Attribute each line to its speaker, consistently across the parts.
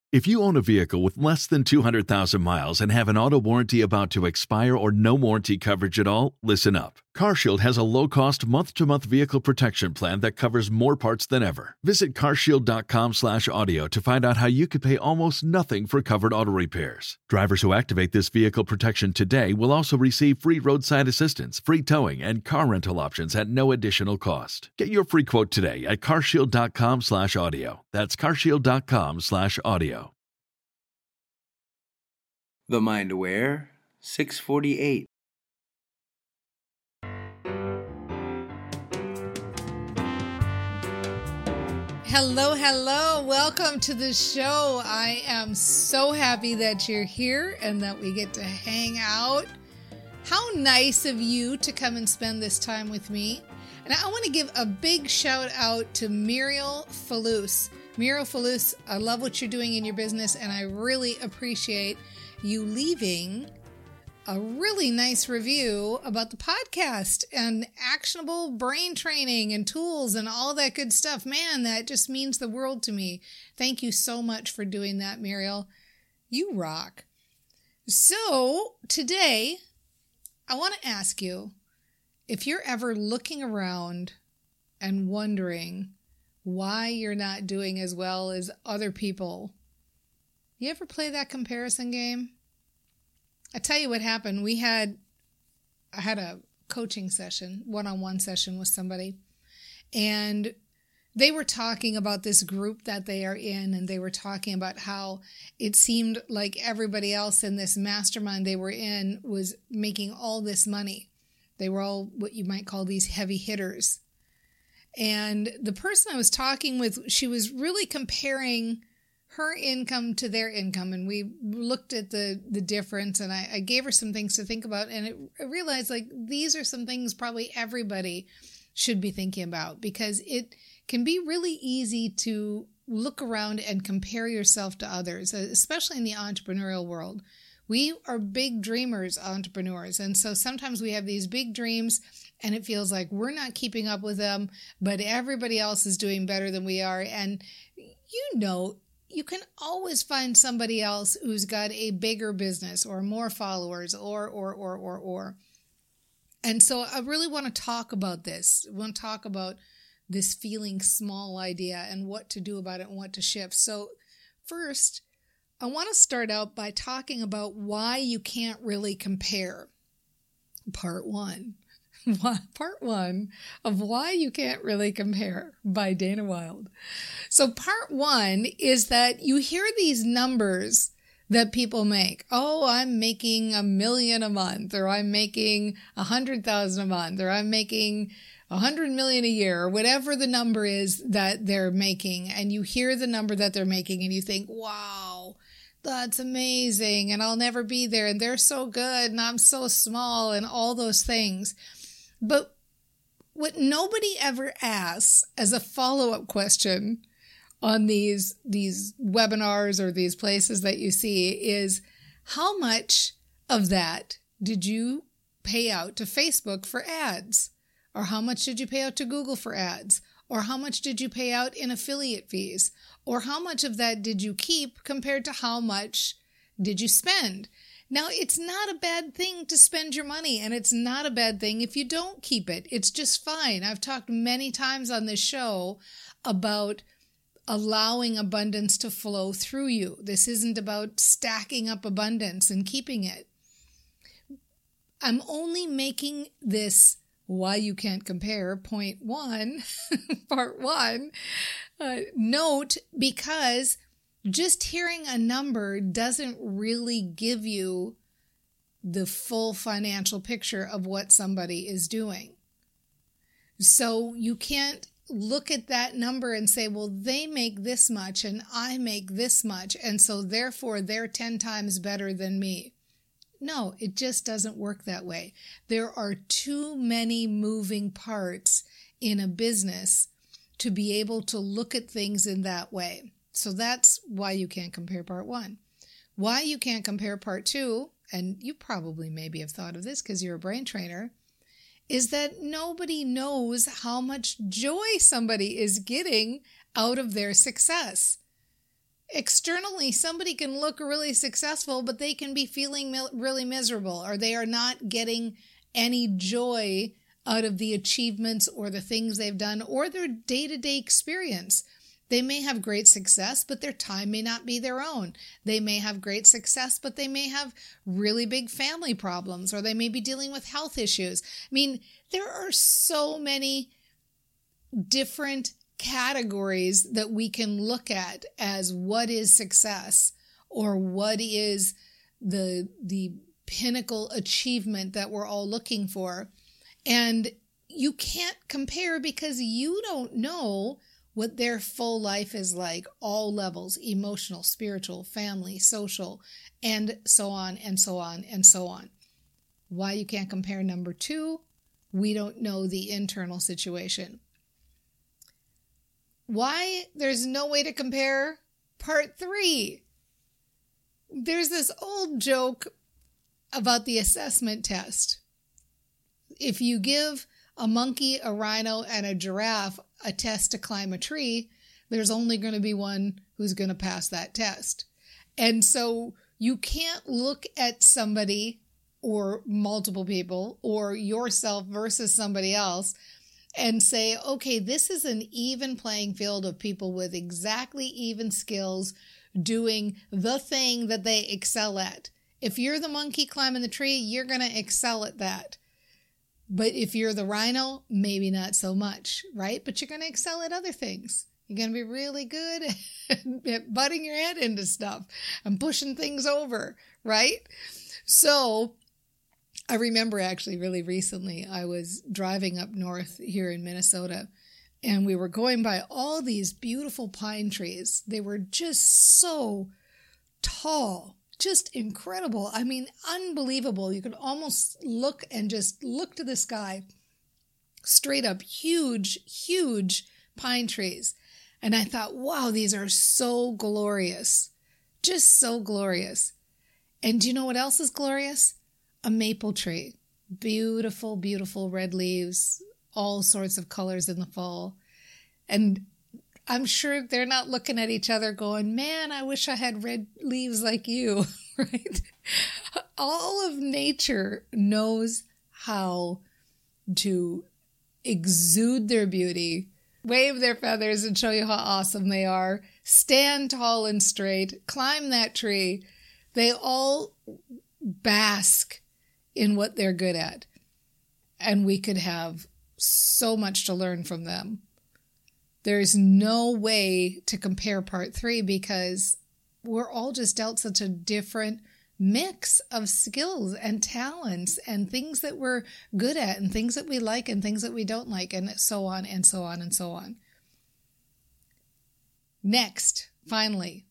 Speaker 1: If you own a vehicle with less than 200,000 miles and have an auto warranty about to expire or no warranty coverage at all, listen up. CarShield has a low-cost month-to-month vehicle protection plan that covers more parts than ever. Visit carshield.com/audio to find out how you could pay almost nothing for covered auto repairs. Drivers who activate this vehicle protection today will also receive free roadside assistance, free towing, and car rental options at no additional cost. Get your free quote today at carshield.com/audio. That's carshield.com/audio.
Speaker 2: The Mind Aware, 648.
Speaker 3: Hello. Welcome to the show. I am so happy that you're here and that we get to hang out. How nice of you to come and spend this time with me. And I want to give a big shout out to Muriel Falus. Muriel Falus, I love what you're doing in your business, and I really appreciate you leaving a really nice review about the podcast and actionable brain training and tools and all that good stuff. Man, that just means the world to me. Thank you so much for doing that, Muriel. You rock. So today, I want to ask you, if you're ever looking around and wondering why you're not doing as well as other people, you ever play that comparison game? I tell you what happened. I had a coaching session, one-on-one session with somebody, and they were talking about this group that they are in, and they were talking about how it seemed like everybody else in this mastermind they were in was making all this money. They were all what you might call these heavy hitters. And the person I was talking with, she was really comparing her income to their income, and we looked at the difference, and I gave her some things to think about, and I realized like these are some things probably everybody should be thinking about, because it can be really easy to look around and compare yourself to others, especially in the entrepreneurial world. We are big dreamers, entrepreneurs, and so sometimes we have these big dreams and it feels like we're not keeping up with them, but everybody else is doing better than we are. And you can always find somebody else who's got a bigger business or more followers or. And so I really want to talk about this. I want to talk about this feeling small idea and what to do about it and what to shift. So first, I want to start out by talking about why you can't really compare. Part one of why you can't really compare by Dana Wilde. So part one is that you hear these numbers that people make. Oh, I'm making $1 million a month, or I'm making 100,000 a month, or I'm making 100 million a year, or whatever the number is that they're making. And you hear the number that they're making and you think, wow, that's amazing. And I'll never be there. And they're so good. And I'm so small, and all those things. But what nobody ever asks as a follow-up question on these webinars or these places that you see is, how much of that did you pay out to Facebook for ads? Or how much did you pay out to Google for ads? Or how much did you pay out in affiliate fees? Or how much of that did you keep compared to how much did you spend? Now, it's not a bad thing to spend your money, and it's not a bad thing if you don't keep it. It's just fine. I've talked many times on this show about allowing abundance to flow through you. This isn't about stacking up abundance and keeping it. I'm only making this why you can't compare, point one, part one, note, because just hearing a number doesn't really give you the full financial picture of what somebody is doing. So you can't look at that number and say, well, they make this much and I make this much, and so therefore they're 10 times better than me. No, it just doesn't work that way. There are too many moving parts in a business to be able to look at things in that way. So that's why you can't compare part one. Why you can't compare part two, and you probably maybe have thought of this because you're a brain trainer, is that nobody knows how much joy somebody is getting out of their success. externally, somebody can look really successful, but they can be feeling really miserable, or they are not getting any joy out of the achievements or the things they've done or their day-to-day experience. They may have great success, but their time may not be their own. They may have great success, but they may have really big family problems, or they may be dealing with health issues. I mean, there are so many different categories that we can look at as what is success, or what is the pinnacle achievement that we're all looking for. And you can't compare because you don't know what their full life is like, all levels, emotional, spiritual, family, social, and so on and so on and so on. Why you can't compare? Number 2, we don't know the internal situation. Why there's no way to compare? Part 3. There's this old joke about the assessment test. If you give a monkey, a rhino, and a giraffe a test to climb a tree, there's only going to be one who's going to pass that test. And so you can't look at somebody or multiple people or yourself versus somebody else and say, okay, this is an even playing field of people with exactly even skills doing the thing that they excel at. If you're the monkey climbing the tree, you're going to excel at that. But if you're the rhino, maybe not so much, right? But you're going to excel at other things. You're going to be really good at butting your head into stuff and pushing things over, right? So I remember actually really recently, I was driving up north here in Minnesota, and we were going by all these beautiful pine trees. They were just so tall. Just incredible. I mean, unbelievable. You could almost look and just look to the sky. Straight up huge, huge pine trees. And I thought, wow, these are so glorious. Just so glorious. And do you know what else is glorious? A maple tree. Beautiful, beautiful red leaves, all sorts of colors in the fall. And I'm sure they're not looking at each other going, man, I wish I had red leaves like you, right? All of nature knows how to exude their beauty, wave their feathers and show you how awesome they are, stand tall and straight, climb that tree. They all bask in what they're good at. And we could have so much to learn from them. There's no way to compare part 3 because we're all just dealt such a different mix of skills and talents and things that we're good at and things that we like and things that we don't like, and so on and so on and so on. Next, finally,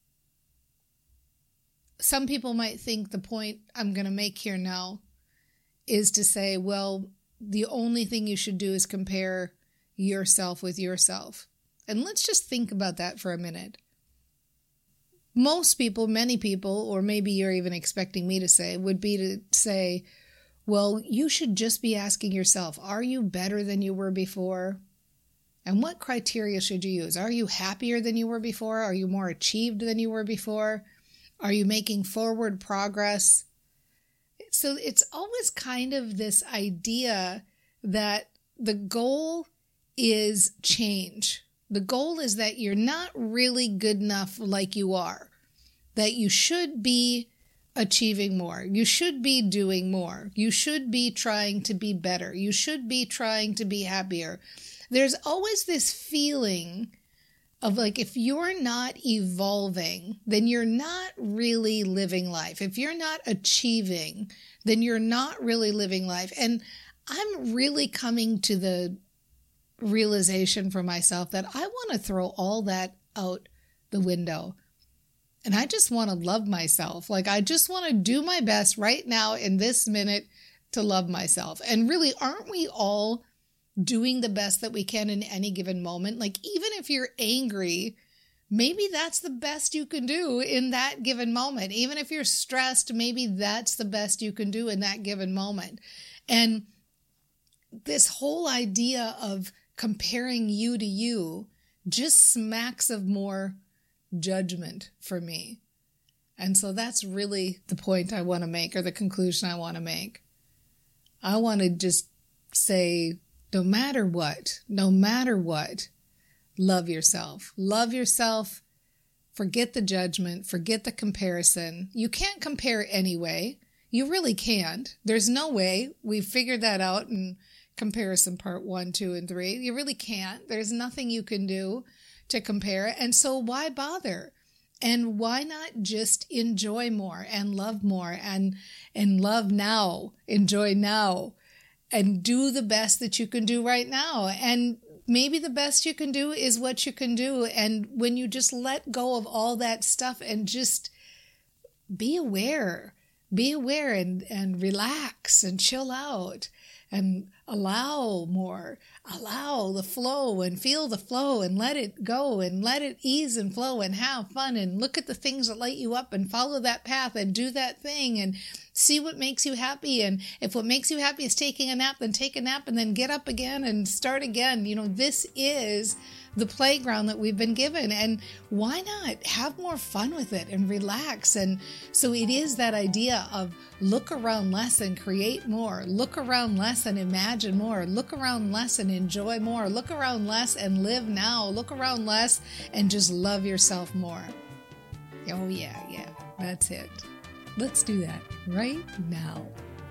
Speaker 3: some people might think the point I'm going to make here now is to say, well, the only thing you should do is compare yourself with yourself. And let's just think about that for a minute. Most people, many people, or maybe you're even expecting me to say, would be to say, well, you should just be asking yourself, are you better than you were before? And what criteria should you use? Are you happier than you were before? Are you more achieved than you were before? Are you making forward progress? So it's always kind of this idea that the goal is change. The goal is that you're not really good enough like you are, that you should be achieving more. You should be doing more. You should be trying to be better. You should be trying to be happier. There's always this feeling of like, if you're not evolving, then you're not really living life. If you're not achieving, then you're not really living life. And I'm really coming to the realization for myself that I want to throw all that out the window. And I just want to love myself. Like, I just want to do my best right now in this minute to love myself. And really, aren't we all doing the best that we can in any given moment? Like, even if you're angry, maybe that's the best you can do in that given moment. Even if you're stressed, maybe that's the best you can do in that given moment. And this whole idea of comparing you to you just smacks of more judgment for me. And so that's really the point I want to make, or the conclusion I want to make. I want to just say, no matter what, love yourself. Love yourself. Forget the judgment. Forget the comparison. You can't compare anyway. You really can't. There's no way. We've figured that out in comparison part 1, 2, and 3. You really can't. There's nothing you can do to compare. And so why bother? And why not just enjoy more and love more and love now, enjoy now, and do the best that you can do right now. And maybe the best you can do is what you can do. And when you just let go of all that stuff and just be aware and relax and chill out and allow more, allow the flow and feel the flow and let it go and let it ease and flow and have fun and look at the things that light you up and follow that path and do that thing and see what makes you happy. And if what makes you happy is taking a nap, then take a nap and then get up again and start again. You know, this is the playground that we've been given, and why not have more fun with it and relax? And so it is that idea of look around less and create more, look around less and imagine more, look around less and enjoy more, look around less and live now, look around less and just love yourself more. Oh yeah, that's it. Let's do that right now.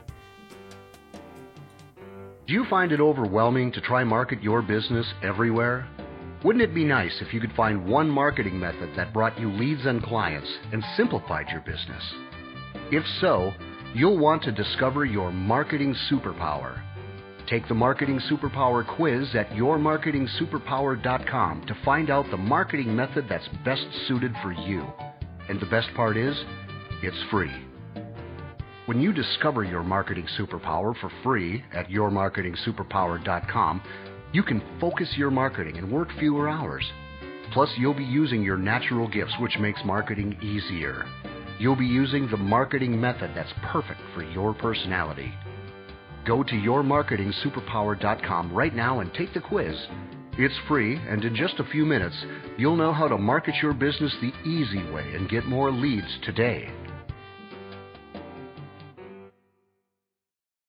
Speaker 4: Do you find it overwhelming to try market your business everywhere? Wouldn't it be nice if you could find one marketing method that brought you leads and clients and simplified your business? If so, you'll want to discover your marketing superpower. Take the Marketing Superpower quiz at yourmarketingsuperpower.com to find out the marketing method that's best suited for you. And the best part is, it's free. When you discover your marketing superpower for free at yourmarketingsuperpower.com, you can focus your marketing and work fewer hours. Plus, you'll be using your natural gifts, which makes marketing easier. You'll be using the marketing method that's perfect for your personality. Go to yourmarketingsuperpower.com right now and take the quiz. It's free, and in just a few minutes, you'll know how to market your business the easy way and get more leads today.